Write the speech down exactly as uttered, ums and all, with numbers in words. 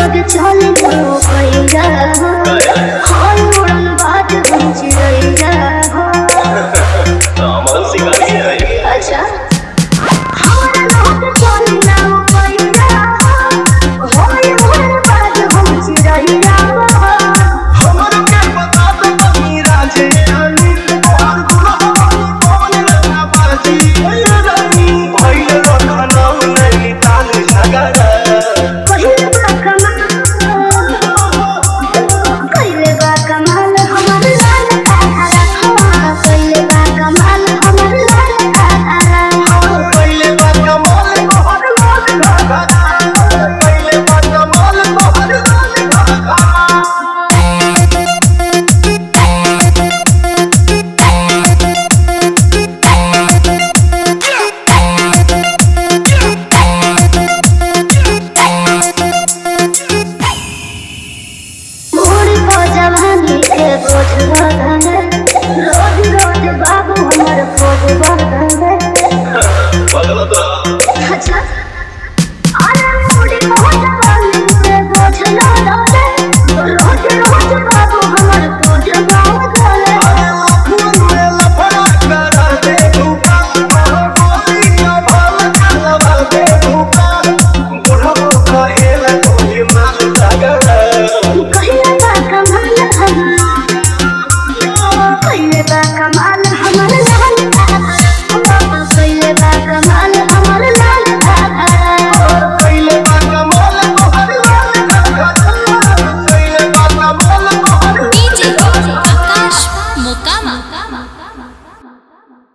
लोग चल जाओ पैया हाय उड़न बात हम चिड़ैया अच्छा हमारा लोग चल जाओ पैया हाय उड़न बात हम चिड़ैया हमर के बता दे बनी राजे रानी और दुल्हा कौन लगा बाजी भैया रानी भैया रखना नहीं ताल झगड़ा कहिले बा कमाल कहिले बा कमाल हमर लाल काला कहिले बा कमाल हमर लाल काला पहले बा कमाल तोहर लाल घाघरा पहले बा कमाल तोहर लाल घाघरा मोर को जवानी के बोझ लगा रोज रोज बाबू हमर खोज बढ़ा अच्छा अरे मोर को जवानी के बोझ लगा रोज रोज बाबू हमर खोज बढ़ा खून में लफड़ा करा दे धूपा गोली का भाव चलवा दे धूपा बुढ़ो का हेल कोई माल तगड़ा कहिले बा कमाल कहिले बा कमाल हमर लाल कहिले बा कमाल हमर लाल पहले बा कमाल तोहर लाल घाघरा पहले बा कमाल तोहर डीजे आकाश मोकामा।